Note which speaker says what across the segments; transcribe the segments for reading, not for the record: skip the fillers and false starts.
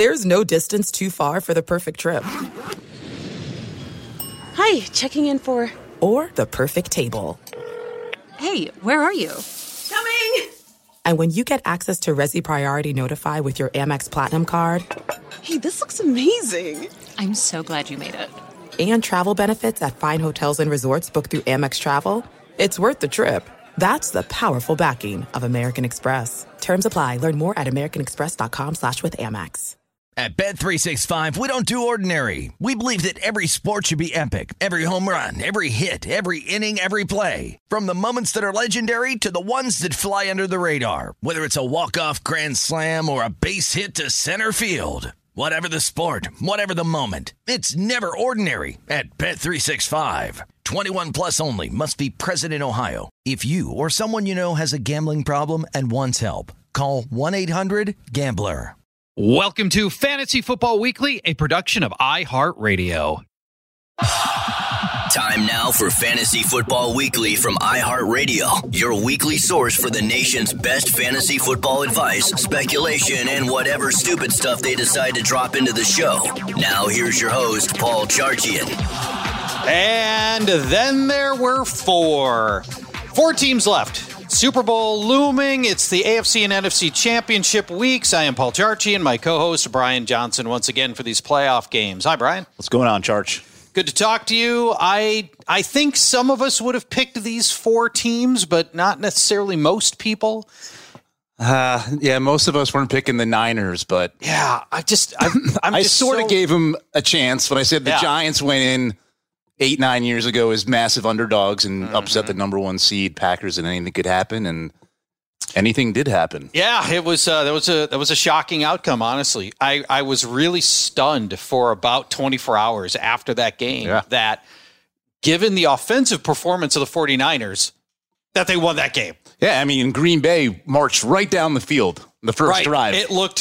Speaker 1: There's no distance too far for the perfect trip.
Speaker 2: Hi, checking in for...
Speaker 1: Or the perfect table.
Speaker 3: Hey, where are you?
Speaker 2: Coming!
Speaker 1: And when you get access to Resi Priority Notify with your Amex Platinum card...
Speaker 2: Hey, this looks amazing.
Speaker 3: I'm so glad you made it.
Speaker 1: And travel benefits at fine hotels and resorts booked through Amex Travel, it's worth the trip. That's the powerful backing of American Express. Terms apply. Learn more at americanexpress.com/withAmex.
Speaker 4: At Bet365, we don't do ordinary. We believe that every sport should be epic. Every home run, every hit, every inning, every play. From the moments that are legendary to the ones that fly under the radar. Whether it's a walk-off grand slam or a base hit to center field. Whatever the sport, whatever the moment. It's never ordinary at Bet365. 21 plus only. Must be present in Ohio. If you or someone you know has a gambling problem and wants help, call 1-800-GAMBLER.
Speaker 5: Welcome to Fantasy Football Weekly, a production of iHeartRadio.
Speaker 6: Time now for Fantasy Football Weekly from iHeartRadio, your weekly source for the nation's best fantasy football advice, speculation, and whatever stupid stuff they decide to drop into the show. Now here's your host, Paul Charchian.
Speaker 5: And then there were four teams left. Super Bowl looming. It's the AFC and NFC championship weeks. I am Paul Charchi and my co-host Brian Johnson once again for these playoff games. Hi, Brian.
Speaker 7: What's going on, Charch?
Speaker 5: Good to talk to you. I think some of us would have picked these four teams, but not necessarily most people.
Speaker 7: Yeah, most of us weren't picking the Niners, but
Speaker 5: yeah, I
Speaker 7: sort of gave them a chance when I said the Giants went in 8-9 years ago as massive underdogs and upset the number one seed Packers, and anything could happen, and anything did happen.
Speaker 5: Yeah, it was that was a shocking outcome, honestly. I was really stunned for about 24 hours after that game that given the offensive performance of the 49ers that they won that game.
Speaker 7: Yeah, I mean, Green Bay marched right down the field the first drive.
Speaker 5: They looked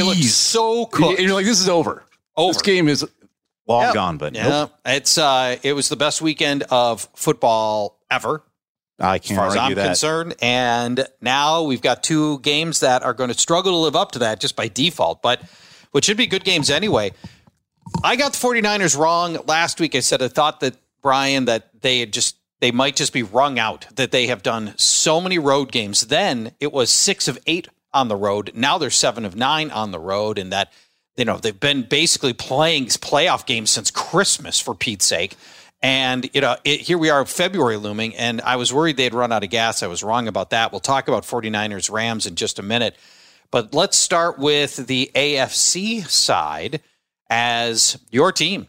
Speaker 5: so cooked.
Speaker 7: You're like, this is over. This game is long gone, but nope.
Speaker 5: It was the best weekend of football ever.
Speaker 7: I can't
Speaker 5: as far as
Speaker 7: argue
Speaker 5: I'm
Speaker 7: that.
Speaker 5: concerned. And now we've got two games that are going to struggle to live up to that just by default, but which should be good games anyway. I got the 49ers wrong last week. I said I thought that, Brian, that they might just be wrung out, that they have done so many road games. Then it was 6 of 8 on the road. Now they're 7 of 9 on the road, and that they've been basically playing playoff games since Christmas, for Pete's sake. And, here we are, February looming, and I was worried they'd run out of gas. I was wrong about that. We'll talk about 49ers Rams in just a minute. But let's start with the AFC side as your team.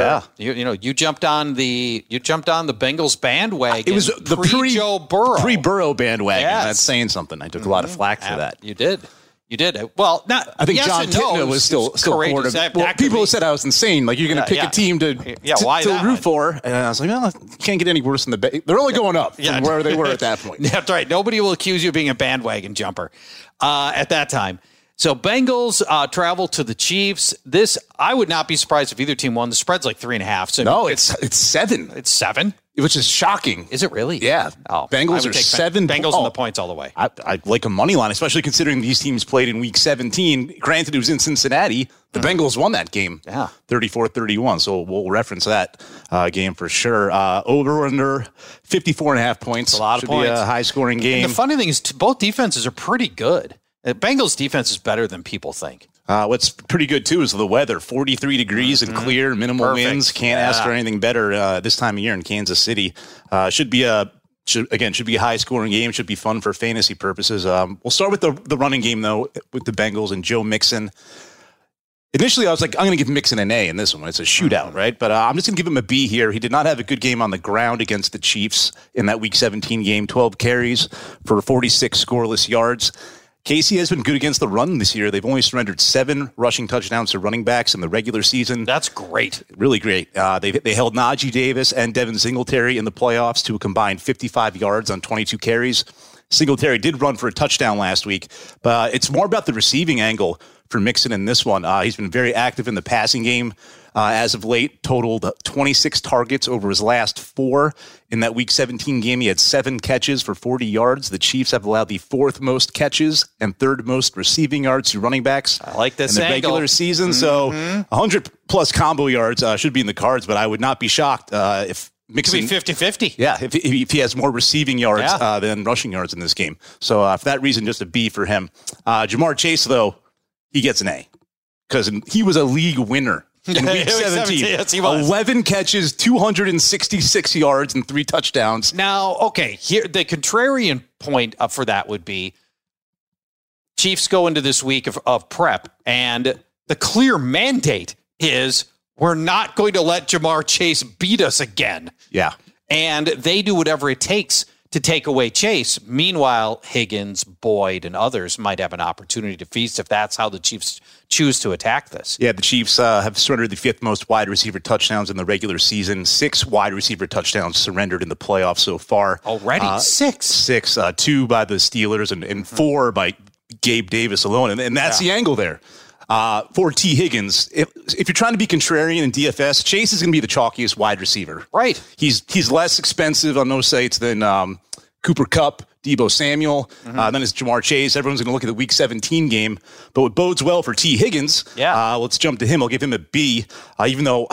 Speaker 5: You jumped on the Bengals bandwagon.
Speaker 7: It was the
Speaker 5: pre-Joe Burrow.
Speaker 7: Pre-Burrow bandwagon.
Speaker 5: Yes.
Speaker 7: That's saying something. I took a lot of flack for that.
Speaker 5: You did. Well,
Speaker 7: I think John Kitna was still quarterback. Well, people said I was insane. Like, you're going to pick a team to root for. And I was like, well, you can't get any worse than they're only going up from where they were at that point.
Speaker 5: That's right. Nobody will accuse you of being a bandwagon jumper at that time. So Bengals travel to the Chiefs. This, I would not be surprised if either team won. The spread's like 3.5. So
Speaker 7: no, it's 7.
Speaker 5: It's 7?
Speaker 7: Which is shocking.
Speaker 5: Is it really?
Speaker 7: Yeah. Bengals are 7.
Speaker 5: Bengals on the points all the way.
Speaker 7: I like a money line, especially considering these teams played in Week 17. Granted, it was in Cincinnati. The Bengals won that game, 34-31. So we'll reference that game for sure. Over under 54.5 points.
Speaker 5: That's a lot of points.
Speaker 7: Be a high-scoring game.
Speaker 5: And the funny thing is, both defenses are pretty good. The Bengals defense is better than people think.
Speaker 7: What's pretty good, too, is the weather. 43 degrees and clear, minimal winds. Can't ask for anything better this time of year in Kansas City. Should be a high-scoring game. Should be fun for fantasy purposes. We'll start with the running game, though, with the Bengals and Joe Mixon. Initially, I was like, I'm going to give Mixon an A in this one. It's a shootout, right? But I'm just going to give him a B here. He did not have a good game on the ground against the Chiefs in that Week 17 game. 12 carries for 46 scoreless yards. KC has been good against the run this year. They've only surrendered 7 rushing touchdowns to running backs in the regular season.
Speaker 5: That's great.
Speaker 7: Really great. They held Najee Davis and Devin Singletary in the playoffs to a combined 55 yards on 22 carries. Singletary did run for a touchdown last week, but it's more about the receiving angle for Mixon in this one. He's been very active in the passing game as of late, totaled 26 targets over his last 4. In that Week 17 game, he had 7 catches for 40 yards. The Chiefs have allowed the 4th most catches and 3rd most receiving yards to running backs.
Speaker 5: I like this
Speaker 7: in the regular season. So 100-plus combo yards should be in the cards, but I would not be shocked if Mixon,
Speaker 5: could be 50-50.
Speaker 7: Yeah, if he has more receiving yards than rushing yards in this game. So for that reason, just a B for him. Jamar Chase, though, he gets an A because he was a league winner in Week 17.
Speaker 5: Yes, he was.
Speaker 7: 11 catches, 266 yards, and 3 touchdowns.
Speaker 5: Now, okay, here the contrarian point for that would be Chiefs go into this week of prep, and the clear mandate is we're not going to let Jamar Chase beat us again.
Speaker 7: Yeah.
Speaker 5: And they do whatever it takes to take away Chase. Meanwhile, Higgins, Boyd, and others might have an opportunity to feast if that's how the Chiefs choose to attack this.
Speaker 7: Yeah, the Chiefs have surrendered the 5th most wide receiver touchdowns in the regular season. 6 wide receiver touchdowns surrendered in the playoffs so far.
Speaker 5: Already? 6?
Speaker 7: 6. 2 by the Steelers and 4 by Gabe Davis alone. And that's the angle there. For T. Higgins, if you're trying to be contrarian in DFS, Chase is going to be the chalkiest wide receiver.
Speaker 5: Right.
Speaker 7: He's less expensive on those sites than Cooper Kupp, Deebo Samuel. Then it's Jamar Chase. Everyone's going to look at the Week 17 game. But what bodes well for T. Higgins, let's jump to him. I'll give him a B, even though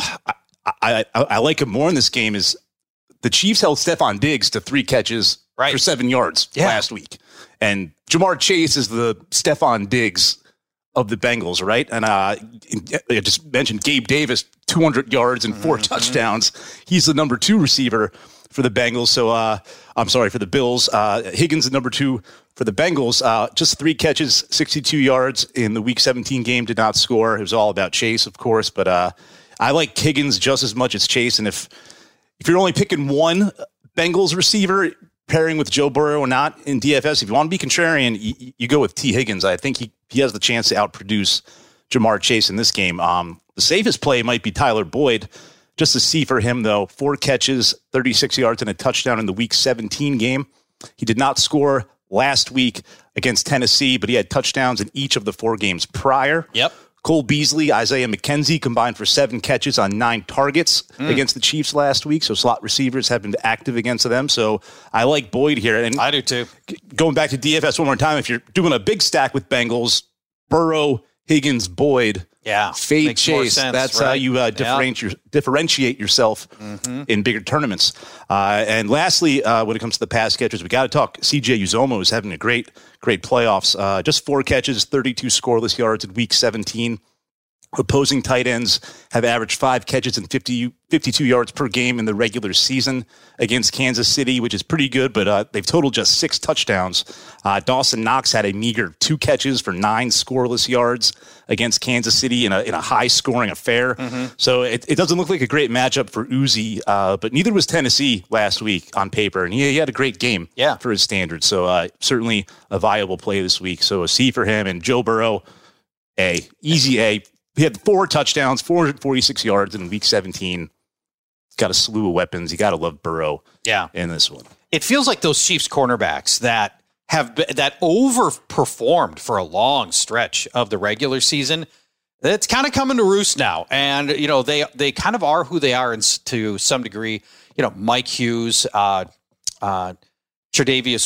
Speaker 7: I like him more in this game, is the Chiefs held Stephon Diggs to 3 catches for 7 yards last week. And Jamar Chase is the Stephon Diggs of the Bengals, right? And I just mentioned Gabe Davis, 200 yards and 4 touchdowns. He's the number 2 receiver for the Bengals. So I'm sorry, for the Bills. Higgins, the number 2 for the Bengals. Just 3 catches, 62 yards in the Week 17 game, did not score. It was all about Chase, of course. But I like Higgins just as much as Chase. And if you're only picking one Bengals receiver, pairing with Joe Burrow or not in DFS, if you want to be contrarian, you go with T. Higgins. I think he has the chance to outproduce Jamar Chase in this game. The safest play might be Tyler Boyd. Just a C for him, though. 4 catches, 36 yards, and a touchdown in the Week 17 game. He did not score last week against Tennessee, but he had touchdowns in each of the 4 games prior.
Speaker 5: Yep.
Speaker 7: Cole Beasley, Isaiah McKenzie combined for 7 catches on 9 targets against the Chiefs last week. So slot receivers have been active against them. So I like Boyd here. And
Speaker 5: I do too.
Speaker 7: Going back to DFS one more time, if you're doing a big stack with Bengals, Burrow, Higgins, Boyd, fade Chase. That's how you differentiate yourself in bigger tournaments. And lastly, when it comes to the pass catchers, we got to talk. CJ Uzomah is having a great playoffs. Just 4 catches, 32 scoreless yards in Week 17. Opposing tight ends have averaged 5 catches and 52 yards per game in the regular season against Kansas City, which is pretty good, but they've totaled just 6 touchdowns. Dawson Knox had a meager 2 catches for 9 scoreless yards against Kansas City in a high-scoring affair. So it doesn't look like a great matchup for Uzi, but neither was Tennessee last week on paper, and he had a great game for his standards. So certainly a viable play this week. So a C for him, and Joe Burrow, A. Easy A. He had 4 touchdowns, 446 yards in Week 17. He's got a slew of weapons. You got to love Burrow in this one.
Speaker 5: It feels like those Chiefs cornerbacks that overperformed for a long stretch of the regular season, it's kind of coming to roost now. And, they kind of are who they are to some degree. Mike Hughes, Tre'Davious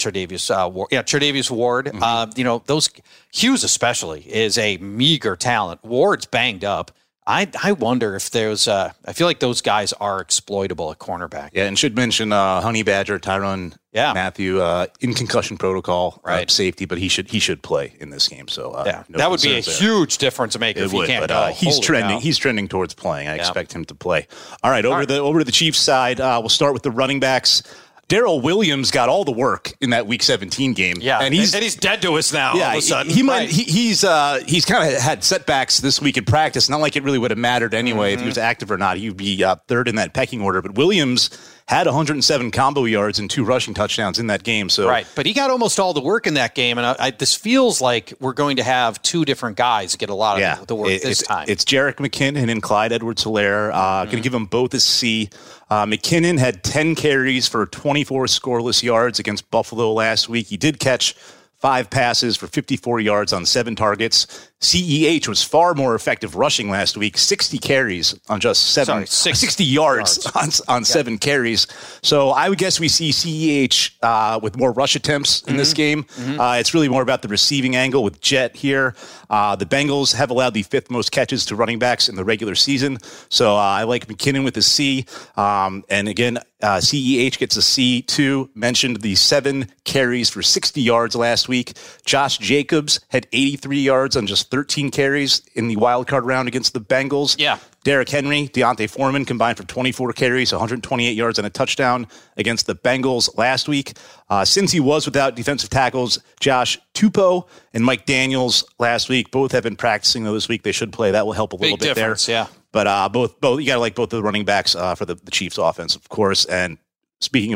Speaker 5: Ward. Those Hughes especially is a meager talent. Ward's banged up. I wonder if there's I feel like those guys are exploitable at cornerback.
Speaker 7: Yeah, and should mention Honey Badger, Tyrann Mathieu in concussion protocol, safety, but he should play in this game. So
Speaker 5: that would be a huge difference maker if he can't go.
Speaker 7: He's trending. He's trending towards playing. I expect him to play. All right, over to the Chiefs side. We'll start with the running backs. Darrell Williams got all the work in that Week 17 game. Yeah,
Speaker 5: and he's dead to us now.
Speaker 7: Yeah,
Speaker 5: all of a sudden.
Speaker 7: He's kind of had setbacks this week in practice. Not like it really would have mattered anyway if he was active or not. He'd be 3rd in that pecking order. But Williams had 107 combo yards and 2 rushing touchdowns in that game. So
Speaker 5: but he got almost all the work in that game. And this feels like we're going to have 2 different guys get a lot of the work this time.
Speaker 7: It's Jerick McKinnon and Clyde Edwards-Helaire. Going to give them both a C. McKinnon had 10 carries for 24 scoreless yards against Buffalo last week. He did catch 5 passes for 54 yards on 7 targets. CEH was far more effective rushing last week, 60 carries on just 60 yards on 7 carries. So I would guess we see CEH with more rush attempts in this game. It's really more about the receiving angle with Jet here. The Bengals have allowed the 5th most catches to running backs in the regular season. So I like McKinnon with a C. And again, CEH gets a C too. Mentioned the 7 carries for 60 yards last week. Josh Jacobs had 83 yards on just 13 carries in the wild card round against the Bengals.
Speaker 5: Yeah.
Speaker 7: Derrick Henry, Deontay Foreman combined for 24 carries, 128 yards and a touchdown against the Bengals last week. Since he was without defensive tackles, Josh Tupou and Mike Daniels last week, both have been practicing this week. They should play. That will help a little bit there.
Speaker 5: Yeah.
Speaker 7: But both you got to like both of the running backs for the Chiefs offense, of course. And speaking of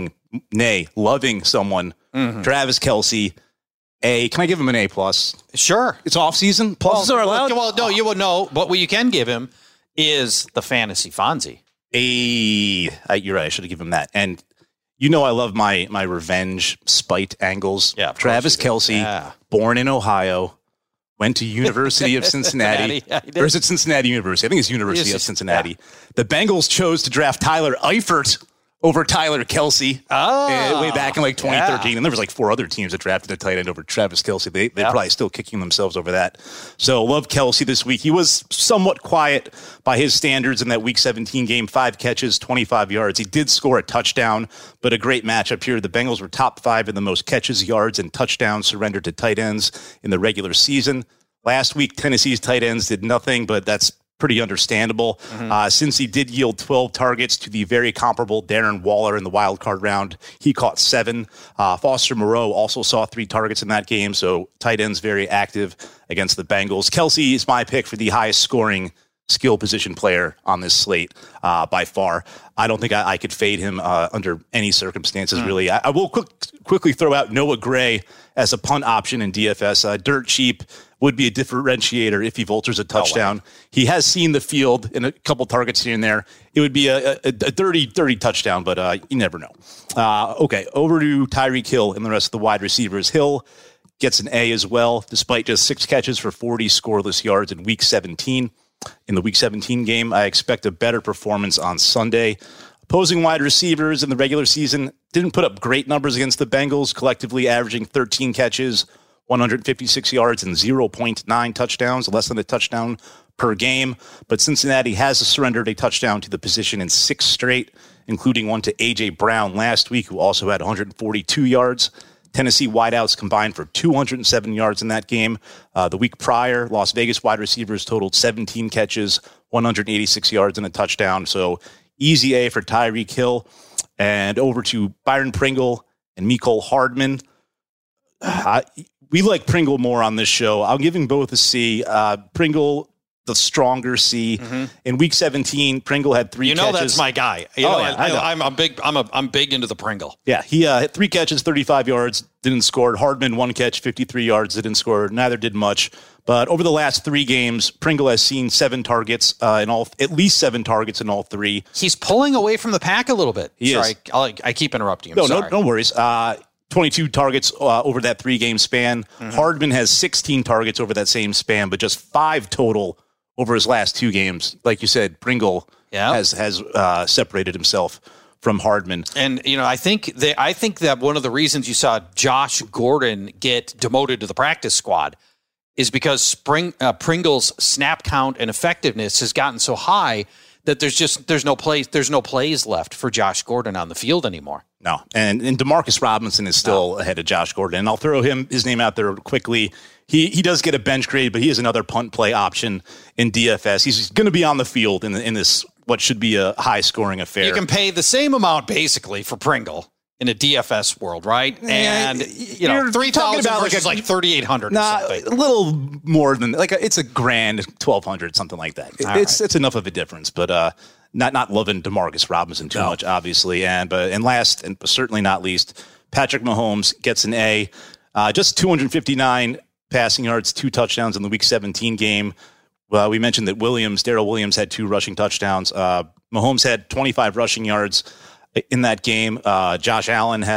Speaker 7: loving someone, Travis Kelce. Can I give him an A+?
Speaker 5: Sure.
Speaker 7: It's off season. Pluses are allowed.
Speaker 5: Well, no, you would know. But what you can give him is the fantasy Fonzie.
Speaker 7: You're right. I should have given him that. And I love my revenge spite angles.
Speaker 5: Yeah,
Speaker 7: Travis Kelce, born in Ohio, went to University of Cincinnati. Or is it Cincinnati University? I think it's University of Cincinnati. Yeah. The Bengals chose to draft Tyler Eifert over Tyler Kelce way back in 2013. Yeah. And there was 4 other teams that drafted a tight end over Travis Kelce. They're probably still kicking themselves over that. So love Kelce this week. He was somewhat quiet by his standards in that Week 17 game. 5 catches, 25 yards. He did score a touchdown, but a great matchup here. The Bengals were top 5 in the most catches, yards, and touchdowns surrendered to tight ends in the regular season. Last week, Tennessee's tight ends did nothing, but that's pretty understandable. Since he did yield 12 targets to the very comparable Darren Waller in the wild card round, he caught 7. Foster Moreau also saw 3 targets in that game, so tight ends very active against the Bengals. Kelce is my pick for the highest scoring skill position player on this slate by far. I don't think I could fade him under any circumstances, really. I will quickly throw out Noah Gray as a punt option in DFS. Dirt cheap, would be a differentiator if he vultures a touchdown. He has seen the field in a couple targets here and there. It would be a dirty touchdown, but you never know. Okay, over to Tyreek Hill and the rest of the wide receivers. Hill gets an A as well, despite just 6 catches for 40 scoreless yards in Week 17. In the Week 17 game, I expect a better performance on Sunday. Opposing wide receivers in the regular season didn't put up great numbers against the Bengals, collectively averaging 13 catches, 156 yards, and 0.9 touchdowns, less than a touchdown per game. But Cincinnati has surrendered a touchdown to the position in 6 straight, including one to A.J. Brown last week, who also had 142 yards. Tennessee wideouts combined for 207 yards in that game. The week prior, Las Vegas wide receivers totaled 17 catches, 186 yards, and a touchdown. So easy A for Tyreek Hill. And over to Byron Pringle and Mecole Hardman. We like Pringle more on this show. I'll give him both a C. Pringle, the stronger C. In Week 17, Pringle had 3 catches.
Speaker 5: That's my guy. I'm big into the Pringle.
Speaker 7: Yeah, he had 3 catches, 35 yards, didn't score. Hardman, 1 catch, 53 yards, didn't score. Neither did much. But over the last 3 games, Pringle has seen 7 targets at least 7 targets in all 3.
Speaker 5: He's pulling away from the pack a little bit.
Speaker 7: Sorry,
Speaker 5: I keep interrupting him.
Speaker 7: No worries. 22 targets over that 3-game span. Hardman has 16 targets over that same span, but just 5 total over his last 2 games. Like you said, Pringle has separated himself from Hardman.
Speaker 5: And, I think that one of the reasons you saw Josh Gordon get demoted to the practice squad is because Pringle's snap count and effectiveness has gotten so high that there's no plays left for Josh Gordon on the field anymore.
Speaker 7: No, and Demarcus Robinson is still ahead of Josh Gordon, and I'll throw his name out there quickly. He does get a bench grade, but he is another punt play option in DFS. He's going to be on the field in this what should be a high scoring affair.
Speaker 5: You can pay the same amount basically for Pringle in a DFS world, right? And
Speaker 7: you're
Speaker 5: 3,000
Speaker 7: about
Speaker 5: versus 3,800.
Speaker 7: A little more than it's a grand 1,200, something like that. It's enough of a difference, but not loving DeMarcus Robinson too much, obviously. And last and certainly not least, Patrick Mahomes gets an A. Just 259 passing yards, 2 touchdowns in the Week 17 game. We mentioned that Darrell Williams had 2 rushing touchdowns. Mahomes had 25 rushing yards in that game. Josh Allen had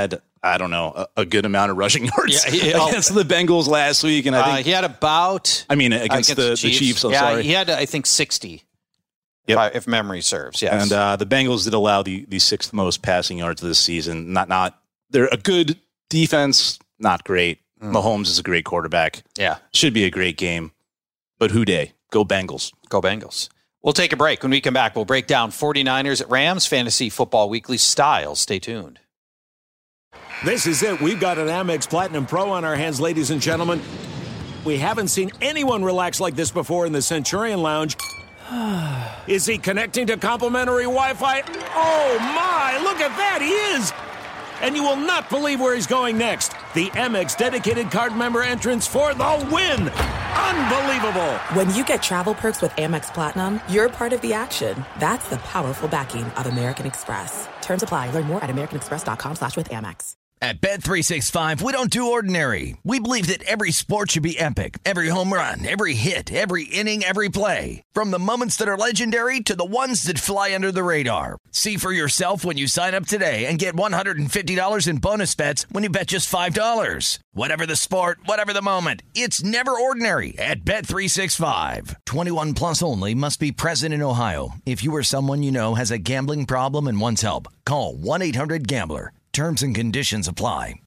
Speaker 7: I don't know, a good amount of rushing yards
Speaker 5: Yeah,
Speaker 7: against the Bengals last week. And I think
Speaker 5: he had about...
Speaker 7: against the Chiefs. I'm sorry.
Speaker 5: He had, I think, 60, if memory serves, yes.
Speaker 7: And the Bengals did allow the sixth most passing yards this season. They're a good defense, not great. Mahomes is a great quarterback.
Speaker 5: Yeah.
Speaker 7: Should be a great game. But who day? Go Bengals.
Speaker 5: Go Bengals. We'll take a break. When we come back, we'll break down 49ers at Rams Fantasy Football Weekly style. Stay tuned.
Speaker 8: This is it. We've got an Amex Platinum Pro on our hands, ladies and gentlemen. We haven't seen anyone relax like this before in the Centurion Lounge. Is he connecting to complimentary Wi-Fi? Oh, my. Look at that. He is. And you will not believe where he's going next. The Amex dedicated card member entrance for the win. Unbelievable.
Speaker 1: When you get travel perks with Amex Platinum, you're part of the action. That's the powerful backing of American Express. Terms apply. Learn more at americanexpress.com/withAmex.
Speaker 4: At Bet365, we don't do ordinary. We believe that every sport should be epic. Every home run, every hit, every inning, every play. From the moments that are legendary to the ones that fly under the radar. See for yourself when you sign up today and get $150 in bonus bets when you bet just $5. Whatever the sport, whatever the moment, it's never ordinary at Bet365. 21 plus only. Must be present in Ohio. If you or someone you know has a gambling problem and wants help, call 1-800-GAMBLER. Terms and conditions apply.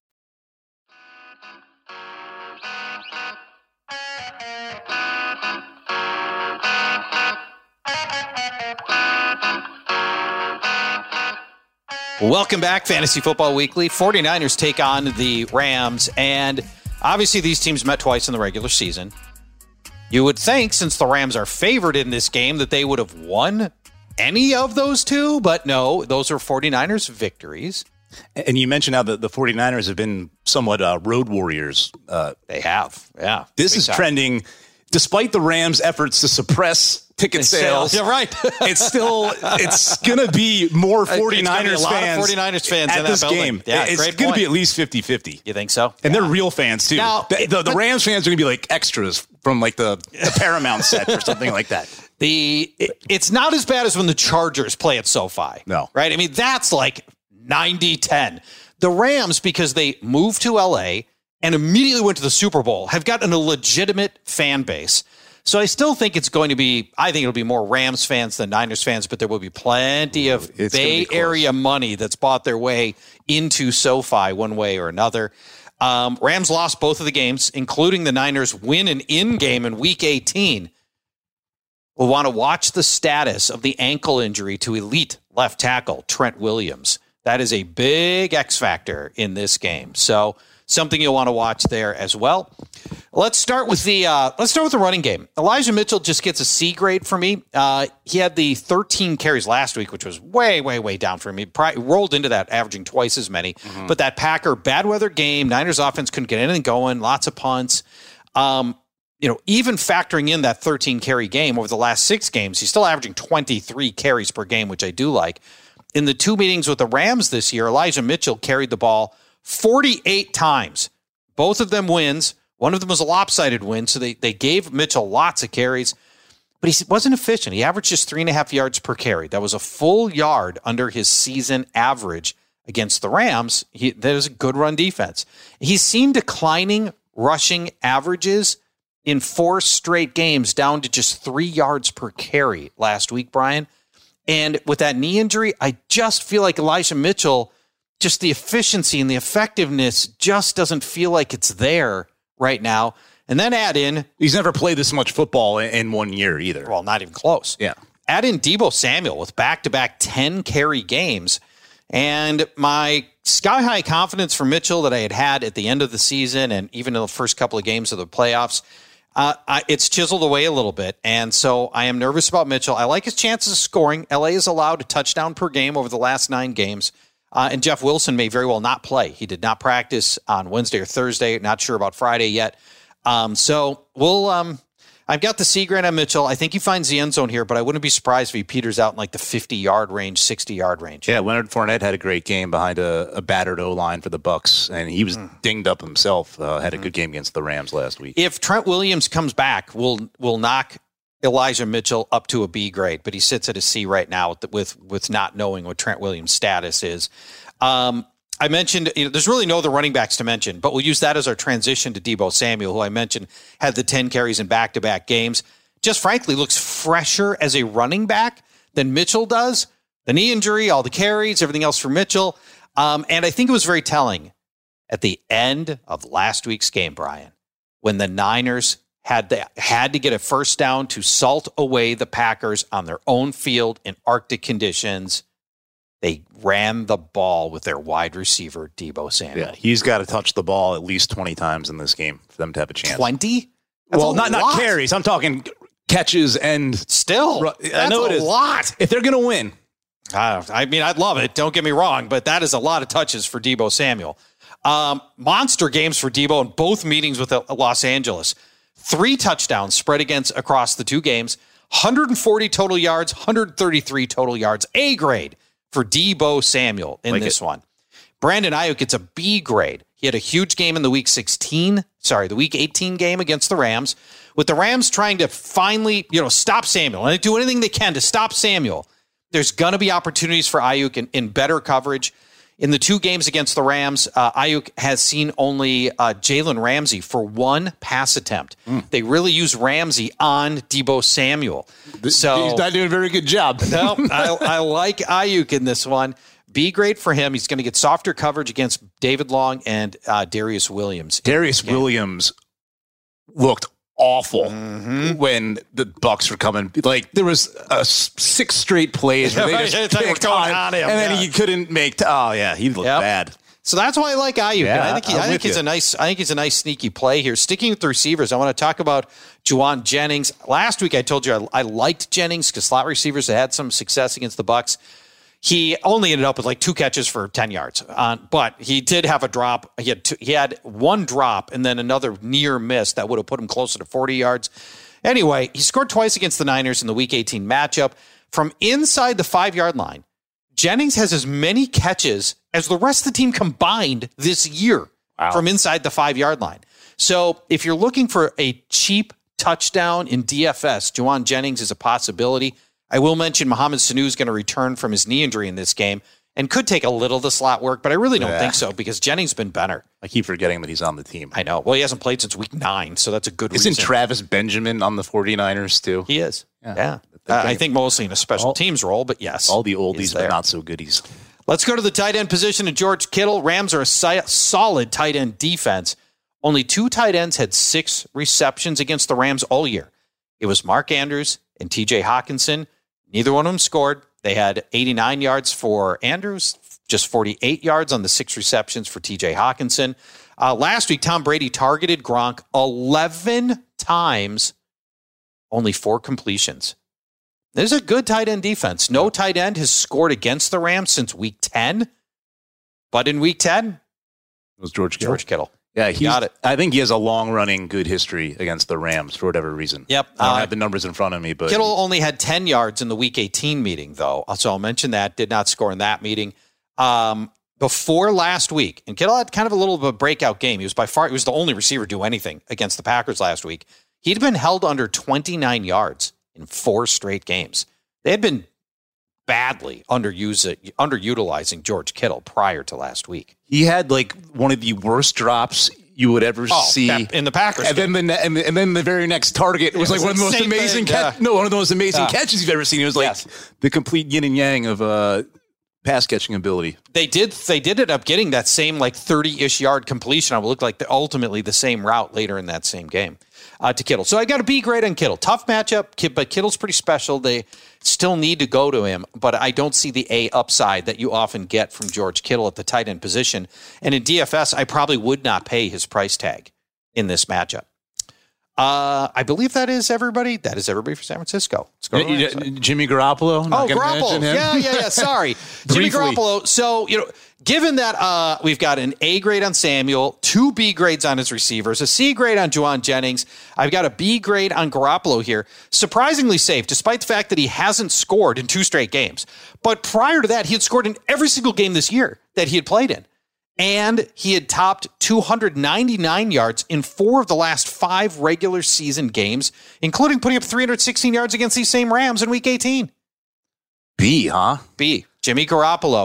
Speaker 5: Welcome back, Fantasy Football Weekly. 49ers take on the Rams, and obviously these teams met twice in the regular season. You would think, since the Rams are favored in this game, that they would have won any of those two, but no, those are 49ers victories.
Speaker 7: And you mentioned how the 49ers have been somewhat road warriors.
Speaker 5: They have, yeah.
Speaker 7: This is trending, despite the Rams' efforts to suppress ticket sales.
Speaker 5: Yeah, right.
Speaker 7: It's going to be more 49ers fans
Speaker 5: at
Speaker 7: this
Speaker 5: building.
Speaker 7: game.
Speaker 5: Yeah,
Speaker 7: it's going to be at least 50-50.
Speaker 5: You think so?
Speaker 7: And they're real fans, too.
Speaker 5: Now,
Speaker 7: the Rams fans are going to be like extras from like the Paramount set or something like that.
Speaker 5: It's not as bad as when the Chargers play at SoFi.
Speaker 7: No.
Speaker 5: Right? I mean, that's like 90-10. The Rams, because they moved to LA and immediately went to the Super Bowl, have gotten a legitimate fan base. So I still think it'll be more Rams fans than Niners fans, but there will be plenty of Bay Area money that's bought their way into SoFi one way or another. Rams lost both of the games, including the Niners win an in-game in Week 18. We'll want to watch the status of the ankle injury to elite left tackle Trent Williams. That is a big X factor in this game. So something you'll want to watch there as well. Let's start with the running game. Elijah Mitchell just gets a C grade for me. He had the 13 carries last week, which was way, way, way down for me. Rolled into that, averaging twice as many. Mm-hmm. But that Packer bad weather game, Niners offense couldn't get anything going. Lots of punts. Even factoring in that 13 carry game over the last 6 games, he's still averaging 23 carries per game, which I do like. In the 2 meetings with the Rams this year, Elijah Mitchell carried the ball 48 times. Both of them wins. One of them was a lopsided win, so they gave Mitchell lots of carries, but he wasn't efficient. He averaged just 3.5 yards per carry. That was a full yard under his season average against the Rams. That was a good run defense. He's seen declining rushing averages in 4 straight games, down to just 3 yards per carry last week, Brian. And with that knee injury, I just feel like Elijah Mitchell, just the efficiency and the effectiveness just doesn't feel like it's there right now. And then add in...
Speaker 7: He's never played this much football in 1 year either.
Speaker 5: Well, not even close.
Speaker 7: Yeah.
Speaker 5: Add in Deebo Samuel with back-to-back 10-carry games. And my sky-high confidence for Mitchell that I had at the end of the season and even in the first couple of games of the playoffs, it's chiseled away a little bit. And so I am nervous about Mitchell. I like his chances of scoring. LA is allowed a touchdown per game over the last 9 games. And Jeff Wilson may very well not play. He did not practice on Wednesday or Thursday. Not sure about Friday yet. So we'll... I've got the C grade on Mitchell. I think he finds the end zone here, but I wouldn't be surprised if he peters out in like the 50-yard range, 60-yard range.
Speaker 7: Yeah, Leonard Fournette had a great game behind a battered O-line for the Bucs, and he was dinged up himself. Had a good game against the Rams last week.
Speaker 5: If Trent Williams comes back, we'll knock Elijah Mitchell up to a B grade, but he sits at a C right now with not knowing what Trent Williams' status is. I mentioned, there's really no other running backs to mention, but we'll use that as our transition to Deebo Samuel, who I mentioned had the 10 carries in back-to-back games. Just frankly looks fresher as a running back than Mitchell does. The knee injury, all the carries, everything else for Mitchell. And I think it was very telling at the end of last week's game, Brian, when the Niners had to get a first down to salt away the Packers on their own field in Arctic conditions. They ran the ball with their wide receiver, Deebo Samuel.
Speaker 7: Yeah, he's got to touch the ball at least 20 times in this game for them to have a chance.
Speaker 5: 20?
Speaker 7: Well, not carries. I'm talking catches and...
Speaker 5: Still,
Speaker 7: I know it is
Speaker 5: a lot.
Speaker 7: If they're going to win.
Speaker 5: I mean, I'd love it. Don't get me wrong, but that is a lot of touches for Deebo Samuel. Monster games for Deebo in both meetings with Los Angeles. 3 touchdowns spread across the 2 games. 140 total yards, 133 total yards. A grade for Deebo Samuel in this one. Brandon Ayuk gets a B grade. He had a huge game in the week 18 game against the Rams, with the Rams trying to finally, stop Samuel. And they do anything they can to stop Samuel. There's going to be opportunities for Ayuk in better coverage. In the 2 games against the Rams, Ayuk has seen only Jalen Ramsey for 1 pass attempt. They really use Ramsey on Deebo Samuel. So
Speaker 7: he's not doing a very good job.
Speaker 5: No, I like Ayuk in this one. B grade for him. He's going to get softer coverage against David Long and Darius Williams.
Speaker 7: Darius Williams looked awful when the Bucs were coming. Like, there was 6 straight plays where they just picked on him, and then he couldn't make. He looked bad.
Speaker 5: So that's why I like Ayuk.
Speaker 7: Yeah,
Speaker 5: I think he's a nice sneaky play here. Sticking with the receivers, I want to talk about Juwan Jennings. Last week I told you I liked Jennings because slot receivers had some success against the Bucs. He only ended up with like 2 catches for 10 yards, but he did have a drop. He had 1 drop and then another near miss that would have put him closer to 40 yards. Anyway, he scored twice against the Niners in the Week 18 matchup. From inside the 5-yard line, Jennings has as many catches as the rest of the team combined this year from inside the 5-yard line. So if you're looking for a cheap touchdown in DFS, Juwan Jennings is a possibility. I will mention Mohamed Sanu is going to return from his knee injury in this game and could take a little of the slot work, but I really don't think so because Jennings been better.
Speaker 7: I keep forgetting that he's on the team.
Speaker 5: I know. Well, he hasn't played since week 9, so that's a good reason.
Speaker 7: Isn't Travis Benjamin on the 49ers too?
Speaker 5: He is. Yeah. I think mostly in a special teams role, but yes.
Speaker 7: All the oldies, but not so goodies.
Speaker 5: Let's go to the tight end position of George Kittle. Rams are a solid tight end defense. Only 2 tight ends had 6 receptions against the Rams all year. It was Mark Andrews and TJ Hawkinson. Neither one of them scored. They had 89 yards for Andrews, just 48 yards on the 6 receptions for TJ Hawkinson. Last week, Tom Brady targeted Gronk 11 times, only 4 completions. There's a good tight end defense. No tight end has scored against the Rams since week 10. But in week 10,
Speaker 7: it was George Kittle.
Speaker 5: Yeah,
Speaker 7: he got it. I think he has a long-running good history against the Rams for whatever reason.
Speaker 5: Yep.
Speaker 7: I don't have the numbers in front of me, but
Speaker 5: Kittle only had 10 yards in the Week 18 meeting, though. So I'll mention that. Did not score in that meeting. Before last week, and Kittle had kind of a little bit of a breakout game. He was the only receiver to do anything against the Packers last week. He'd been held under 29 yards in 4 straight games. They had been badly underutilizing George Kittle prior to last week.
Speaker 7: He had like one of the worst drops you would ever see
Speaker 5: in the Packers.
Speaker 7: And then the very next target was like one of the most amazing one of the most amazing catches you've ever seen. It was like the complete yin and yang of pass catching ability.
Speaker 5: They did end up getting that same like 30-ish yard completion. It would look like ultimately the same route later in that same game to Kittle. So I got a B grade on Kittle. Tough matchup, but Kittle's pretty special. They still need to go to him, but I don't see the A upside that you often get from George Kittle at the tight end position. And in DFS, I probably would not pay his price tag in this matchup. I believe that is everybody. That is everybody for San Francisco. Let's go to
Speaker 7: Jimmy Garoppolo.
Speaker 5: Garoppolo. Yeah. Sorry. Jimmy Garoppolo. So, given that we've got an A grade on Samuel, 2 B grades on his receivers, a C grade on Juwan Jennings, I've got a B grade on Garoppolo here. Surprisingly safe, despite the fact that he hasn't scored in 2 straight games. But prior to that, he had scored in every single game this year that he had played in. And he had topped 299 yards in 4 of the last 5 regular season games, including putting up 316 yards against these same Rams in Week 18.
Speaker 7: B, huh?
Speaker 5: B. Jimmy Garoppolo.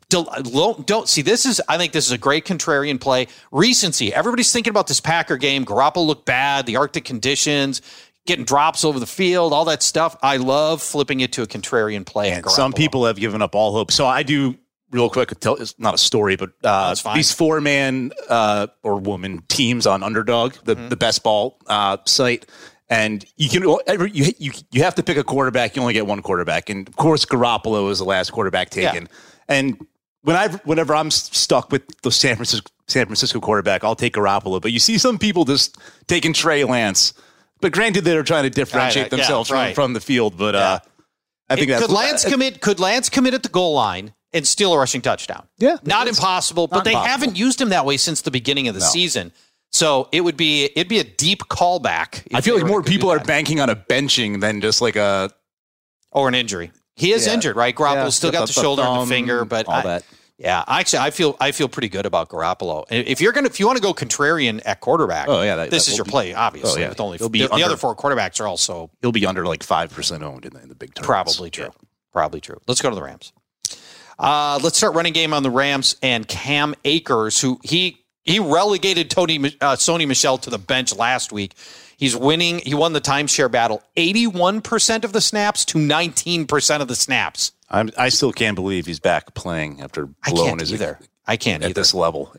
Speaker 5: Don't see this is. I think this is a great contrarian play. Recency. Everybody's thinking about this Packer game. Garoppolo looked bad. The Arctic conditions, getting drops over the field, all that stuff. I love flipping it to a contrarian play.
Speaker 7: And some people have given up all hope. So I do real quick. It's not a story, but these 4-man or woman teams on Underdog, the best ball site. And you have to pick a quarterback. You only get one quarterback, and of course, Garoppolo is the last quarterback taken. Yeah. And whenever I'm stuck with the San Francisco quarterback, I'll take Garoppolo. But you see some people just taking Trey Lance. But granted, they're trying to differentiate themselves from the field. But I think that's
Speaker 5: could Lance commit at the goal line and steal a rushing touchdown?
Speaker 7: Yeah,
Speaker 5: not impossible. But they haven't used him that way since the beginning of the season. So it'd be a deep callback.
Speaker 7: I feel like more people are banking on a benching than just like or
Speaker 5: an injury. He is injured, right? Garoppolo's still got the shoulder and the finger, but
Speaker 7: all that.
Speaker 5: Yeah, actually, I feel pretty good about Garoppolo. If you want to go contrarian at quarterback, this is your play, obviously. With only the other 4 quarterbacks are also
Speaker 7: he'll be under like 5% owned in the big tournaments.
Speaker 5: Probably true. Let's go to the Rams. Let's start running game on the Rams and Cam Akers, who he relegated Sony Michel to the bench last week. He's winning. He won the timeshare battle, 81% of the snaps to 19% of the snaps.
Speaker 7: I still can't believe he's back playing after blowing his
Speaker 5: either. I can't
Speaker 7: at this level.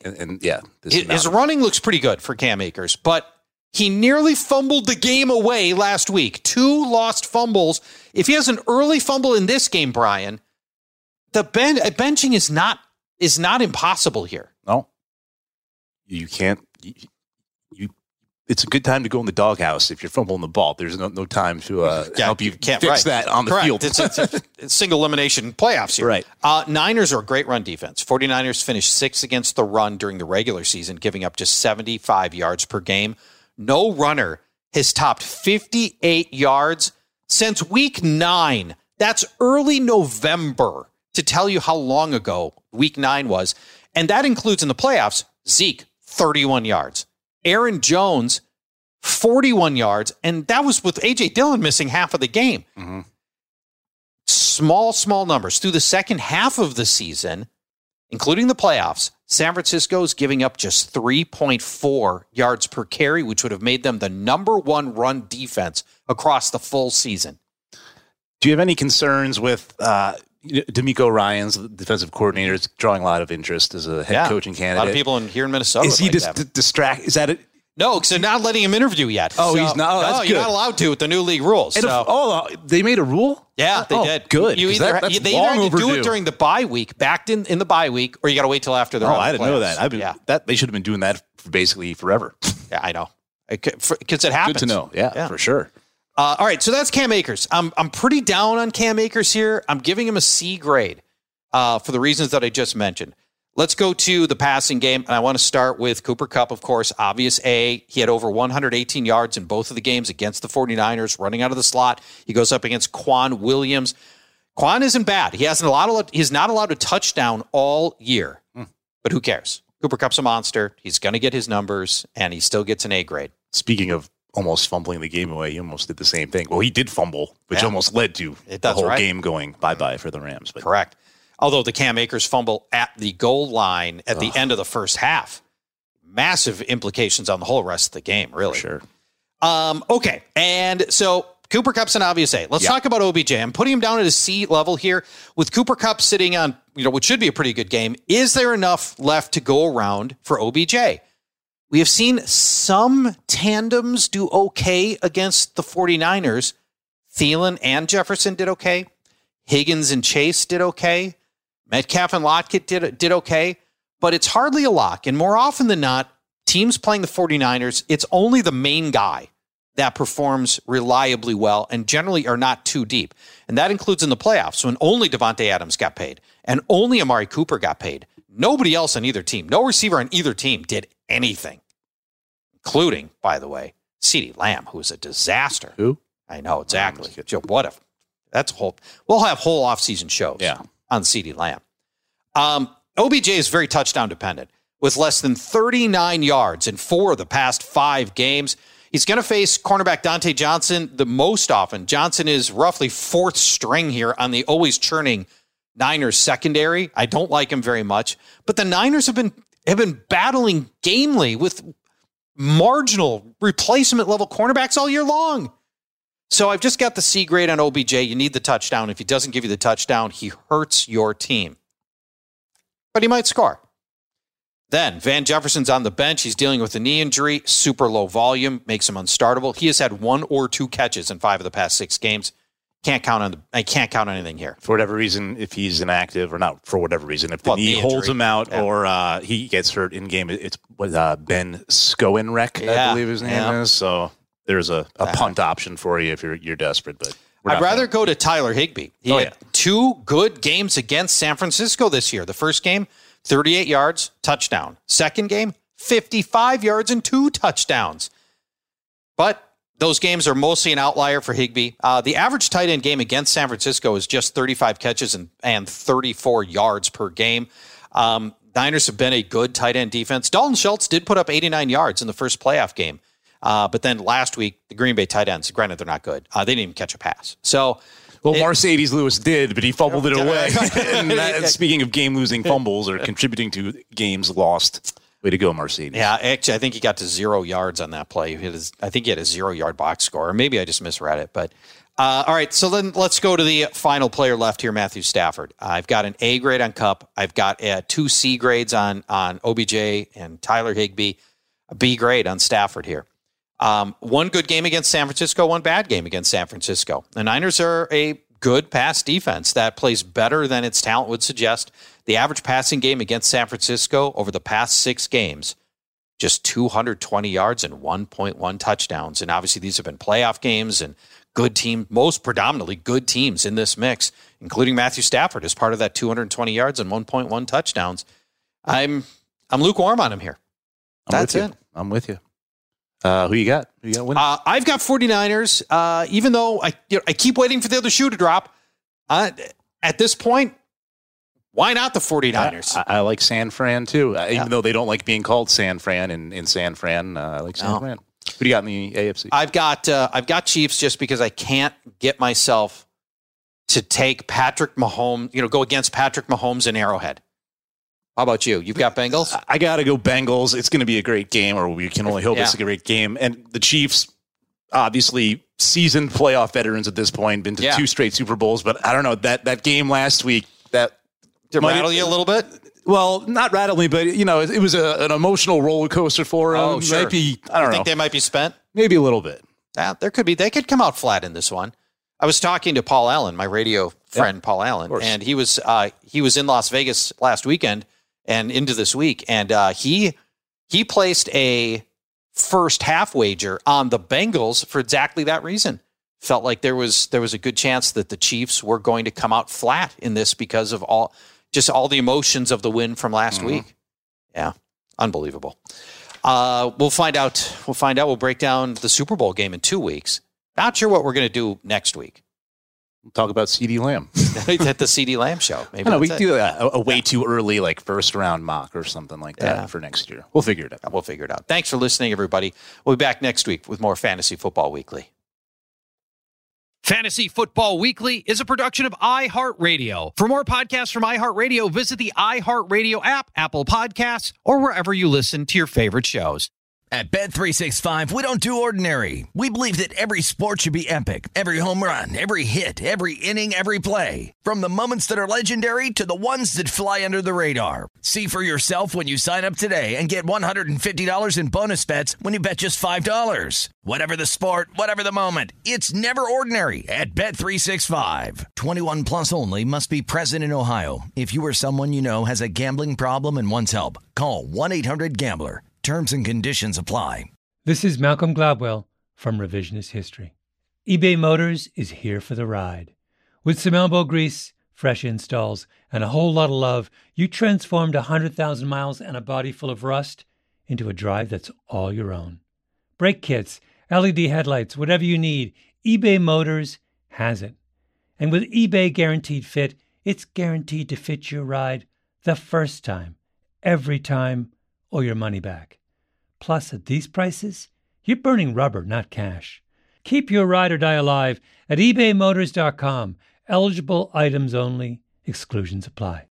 Speaker 5: His running looks pretty good for Cam Akers, but he nearly fumbled the game away last week. 2 lost fumbles. If he has an early fumble in this game, Brian, the benching is not impossible here.
Speaker 7: No, you can't. It's a good time to go in the doghouse if you're fumbling the ball. There's no time to help you fix that on the field.
Speaker 5: It's single elimination playoffs here.
Speaker 7: Right.
Speaker 5: Niners are a great run defense. 49ers finished 6th against the run during the regular season, giving up just 75 yards per game. No runner has topped 58 yards since week 9. That's early November, to tell you how long ago week 9 was. And that includes in the playoffs, Zeke, 31 yards. Aaron Jones, 41 yards, and that was with A.J. Dillon missing half of the game.
Speaker 7: Mm-hmm.
Speaker 5: Small numbers. Through the second half of the season, including the playoffs, San Francisco is giving up just 3.4 yards per carry, which would have made them the number 1 run defense across the full season.
Speaker 7: Do you have any concerns with DeMeco Ryans, the defensive coordinator, is drawing a lot of interest as a head coaching candidate?
Speaker 5: A lot of people here in Minnesota.
Speaker 7: Is he just distract? Is that it?
Speaker 5: No, because they're not letting him interview yet.
Speaker 7: He's not. That's good.
Speaker 5: You're not allowed to with the new league rules.
Speaker 7: They made a rule?
Speaker 5: Yeah, they did.
Speaker 7: Good.
Speaker 5: They either have to do it during the bye week, backed in the bye week, or you got to wait till after the
Speaker 7: I didn't know that. They should have been doing that for basically forever.
Speaker 5: Yeah, I know. Because it happens.
Speaker 7: Good to know. Yeah, for sure.
Speaker 5: All right, so that's Cam Akers. I'm pretty down on Cam Akers here. I'm giving him a C grade for the reasons that I just mentioned. Let's go to the passing game, and I want to start with Cooper Kupp, of course, obvious A. He had over 118 yards in both of the games against the 49ers, running out of the slot. He goes up against Quan Williams. Quan isn't bad. He's not allowed a touchdown all year, but who cares? Cooper Kupp's a monster. He's going to get his numbers, and he still gets an A grade.
Speaker 7: Speaking of almost fumbling the game away, he almost did the same thing. Well, he did fumble, which almost led to the whole game going bye-bye for the Rams. But.
Speaker 5: Correct. Although the Cam Akers fumble at the goal line at the end of the first half, massive implications on the whole rest of the game, really.
Speaker 7: For sure.
Speaker 5: Okay, and so Cooper Kupp's an obvious A. Let's talk about OBJ. I'm putting him down at a C level here. With Cooper Kupp sitting on, what should be a pretty good game, is there enough left to go around for OBJ? We have seen some tandems do okay against the 49ers. Thielen and Jefferson did okay. Higgins and Chase did okay. Metcalf and Lockett did okay. But it's hardly a lock. And more often than not, teams playing the 49ers, it's only the main guy that performs reliably well and generally are not too deep. And that includes in the playoffs when only Devontae Adams got paid and only Amari Cooper got paid. Nobody else on either team, no receiver on either team did anything, including, by the way, CeeDee Lamb, who was a disaster.
Speaker 7: Who?
Speaker 5: I know, exactly. Joe, what if that's we'll have whole offseason shows on CeeDee Lamb. OBJ is very touchdown dependent with less than 39 yards in 4 of the past 5 games. He's going to face cornerback Dante Johnson the most often. Johnson is roughly 4th string here on the always churning Niners secondary. I don't like him very much, but the Niners have been battling gamely with marginal replacement level cornerbacks all year long. So I've just got the C grade on OBJ. You need the touchdown. If he doesn't give you the touchdown, he hurts your team. But he might score. Then Van Jefferson's on the bench. He's dealing with a knee injury, super low volume, makes him unstartable. He has had 1 or 2 catches in 5 of the past 6 games. I can't count on anything here.
Speaker 7: For whatever reason, if he's inactive, or not for whatever reason, if the knee holds him out, or he gets hurt in game, it's Ben Schoenreck, I believe his name is. So there's a punt option for you if you're desperate. But
Speaker 5: I'd rather go to Tyler Higbee. He had 2 good games against San Francisco this year. The first game, 38 yards, touchdown. Second game, 55 yards and 2 touchdowns. But those games are mostly an outlier for Higbee. The average tight end game against San Francisco is just 35 catches and 34 yards per game. Niners have been a good tight end defense. Dalton Schultz did put up 89 yards in the first playoff game. But then last week, the Green Bay tight ends, granted, they're not good. They didn't even catch a pass. So,
Speaker 7: Mercedes Lewis did, but he fumbled it away. And speaking of game-losing fumbles or contributing to games lost, way to go, Mercedes.
Speaker 5: Yeah, actually, I think he got to 0 yards on that play. I think he had a 0-yard box score, or maybe I just misread it. But all right, so then let's go to the final player left here, Matthew Stafford. I've got an A grade on Kupp. I've got 2 C grades on OBJ and Tyler Higbee. A B grade on Stafford here. 1 good game against San Francisco, 1 bad game against San Francisco. The Niners are a good pass defense that plays better than its talent would suggest. The average passing game against San Francisco over the past 6 games, just 220 yards and 1.1 touchdowns. And obviously these have been playoff games and good team, most predominantly good teams in this mix, including Matthew Stafford as part of that 220 yards and 1.1 touchdowns. I'm lukewarm on him here. That's it.
Speaker 7: I'm with you. Who you got? Who you got winning?
Speaker 5: I've got 49ers. Even though I keep waiting for the other shoe to drop, at this point, why not the 49ers?
Speaker 7: I like San Fran too, even though they don't like being called San Fran in San Fran. I like San Fran. Who do you got in the AFC?
Speaker 5: I've got Chiefs just because I can't get myself to take Patrick Mahomes. Go against Patrick Mahomes in Arrowhead. How about you? You've got Bengals?
Speaker 7: I got to go Bengals. It's going to be a great game, or we can only hope it's a great game. And the Chiefs, obviously seasoned playoff veterans at this point, been to 2 straight Super Bowls. But I don't know, that game last week,
Speaker 5: did it rattle you a little bit?
Speaker 7: Well, not rattle me, but it was an emotional roller coaster for them.
Speaker 5: Oh, sure.
Speaker 7: Maybe, I don't know.
Speaker 5: Think they might be spent?
Speaker 7: Maybe a little bit.
Speaker 5: There could be. They could come out flat in this one. I was talking to Paul Allen, my radio friend, Paul Allen, and he was in Las Vegas last weekend and into this week, and he placed a first half wager on the Bengals for exactly that reason. Felt like there was a good chance that the Chiefs were going to come out flat in this because of all the emotions of the win from last week. Yeah, unbelievable. We'll find out. We'll break down the Super Bowl game in 2 weeks. Not sure what we're going to do next week.
Speaker 7: We'll talk about CeeDee Lamb.
Speaker 5: At the CeeDee Lamb show. Maybe
Speaker 7: we do a way too early, like first round mock or something like that for next year. We'll figure it out.
Speaker 5: Thanks for listening, everybody. We'll be back next week with more Fantasy Football Weekly.
Speaker 9: Fantasy Football Weekly is a production of iHeartRadio. For more podcasts from iHeartRadio, visit the iHeartRadio app, Apple Podcasts, or wherever you listen to your favorite shows.
Speaker 4: At Bet365, we don't do ordinary. We believe that every sport should be epic. Every home run, every hit, every inning, every play. From the moments that are legendary to the ones that fly under the radar. See for yourself when you sign up today and get $150 in bonus bets when you bet just $5. Whatever the sport, whatever the moment, it's never ordinary at Bet365. 21 plus only. Must be present in Ohio. If you or someone you know has a gambling problem and wants help, call 1-800-GAMBLER. Terms and conditions apply.
Speaker 10: This is Malcolm Gladwell from Revisionist History. eBay Motors is here for the ride. With some elbow grease, fresh installs, and a whole lot of love, you transformed 100,000 miles and a body full of rust into a drive that's all your own. Brake kits, LED headlights, whatever you need, eBay Motors has it. And with eBay Guaranteed Fit, it's guaranteed to fit your ride the first time, every time, or your money back. Plus, at these prices, you're burning rubber, not cash. Keep your ride or die alive at ebaymotors.com. Eligible items only. Exclusions apply.